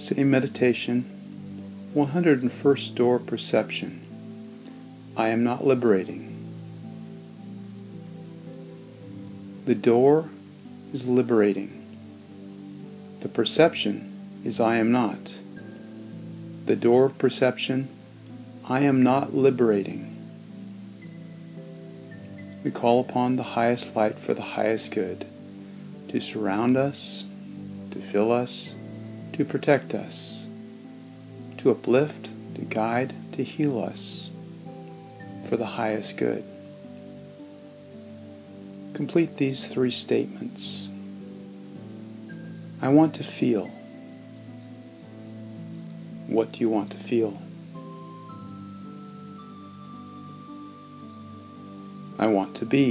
Same meditation, 101st door perception. I am not liberating. The door is liberating. The perception is I am not. The door of perception, I am not liberating. We call upon the highest light for the highest good, to surround us, to fill us, to protect us, to uplift, to guide, to heal us, for the highest good. Complete these 3 statements. I want to feel. What do you want to feel? I want to be.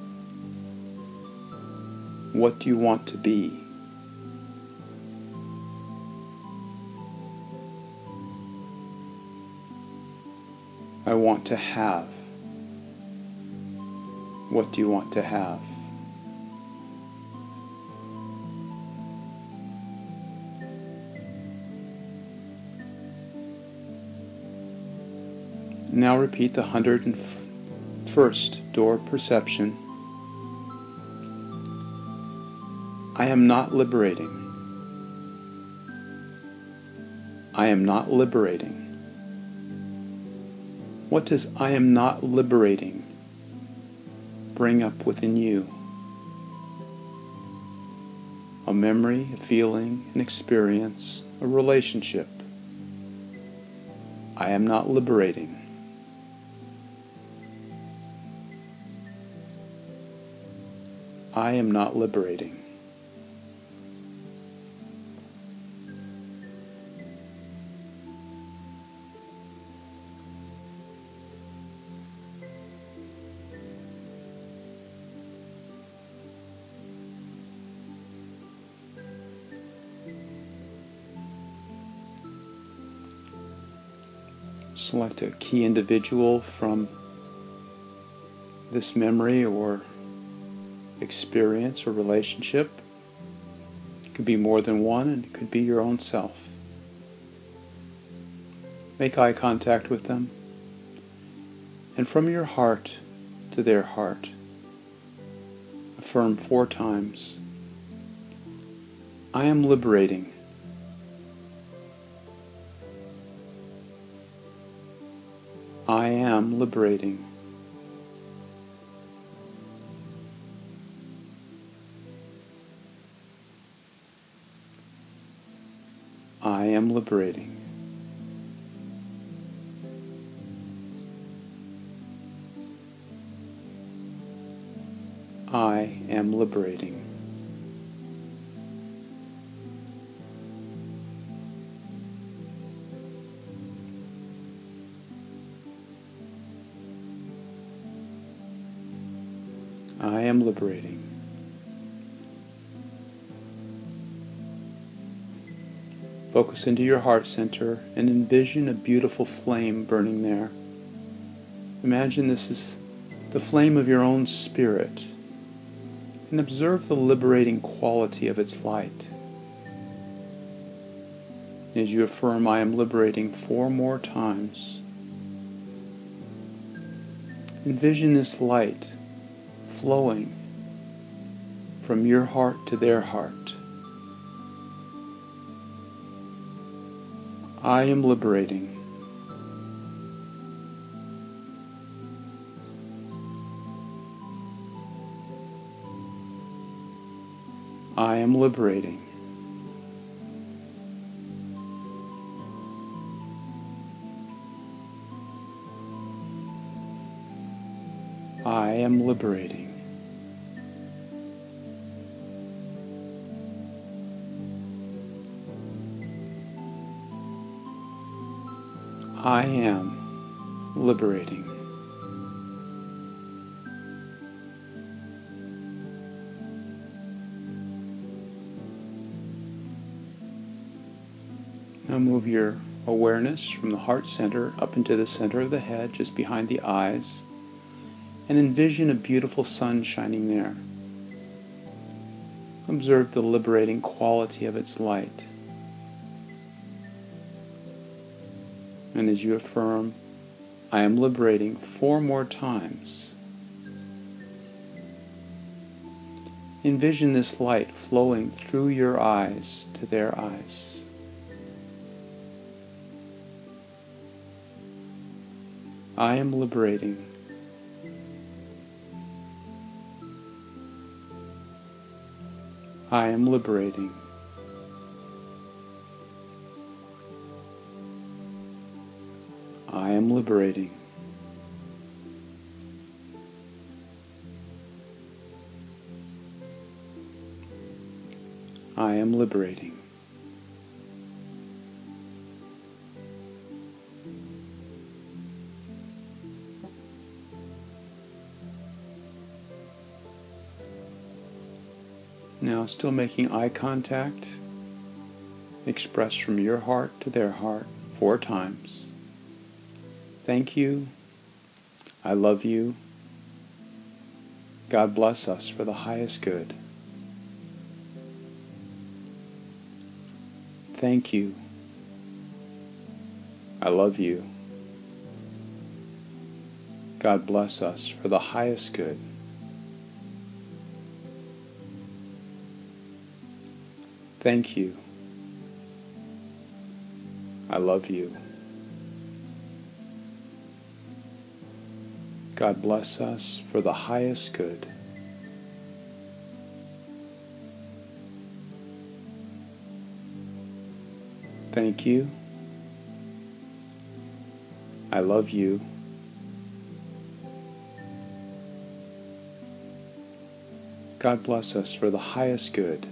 What do you want to be? I want to have. What do you want to have? Now repeat the 101st door perception. I am not liberating. I am not liberating. What does I am not liberating bring up within you? A memory, a feeling, an experience, a relationship. I am not liberating. I am not liberating. Select a key individual from this memory or experience or relationship. It could be more than one, and it could be your own self. Make eye contact with them, and from your heart to their heart, affirm 4 times, I am liberating. I am liberating. I am liberating. I am liberating. I am liberating. Focus into your heart center and envision a beautiful flame burning there. Imagine this is the flame of your own spirit, and observe the liberating quality of its light. As you affirm, I am liberating 4 more times, envision this light flowing from your heart to their heart. I am liberating. I am liberating. I am liberating. I am liberating. Now move your awareness from the heart center up into the center of the head, just behind the eyes, and envision a beautiful sun shining there. Observe the liberating quality of its light. And as you affirm, I am liberating 4 more times, envision this light flowing through your eyes to their eyes. I am liberating. I am liberating. I am liberating. I am liberating. Now, still making eye contact, express from your heart to their heart 4 times. Thank you. I love you. God bless us for the highest good. Thank you. I love you. God bless us for the highest good. Thank you. I love you. God bless us for the highest good. Thank you. I love you. God bless us for the highest good.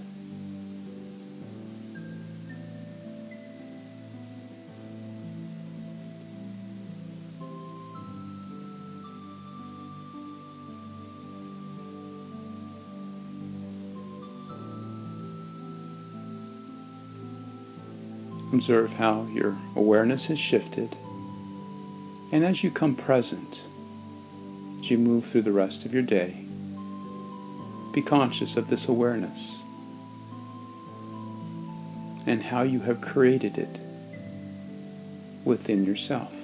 Observe how your awareness has shifted, and as you come present, as you move through the rest of your day, be conscious of this awareness and how you have created it within yourself.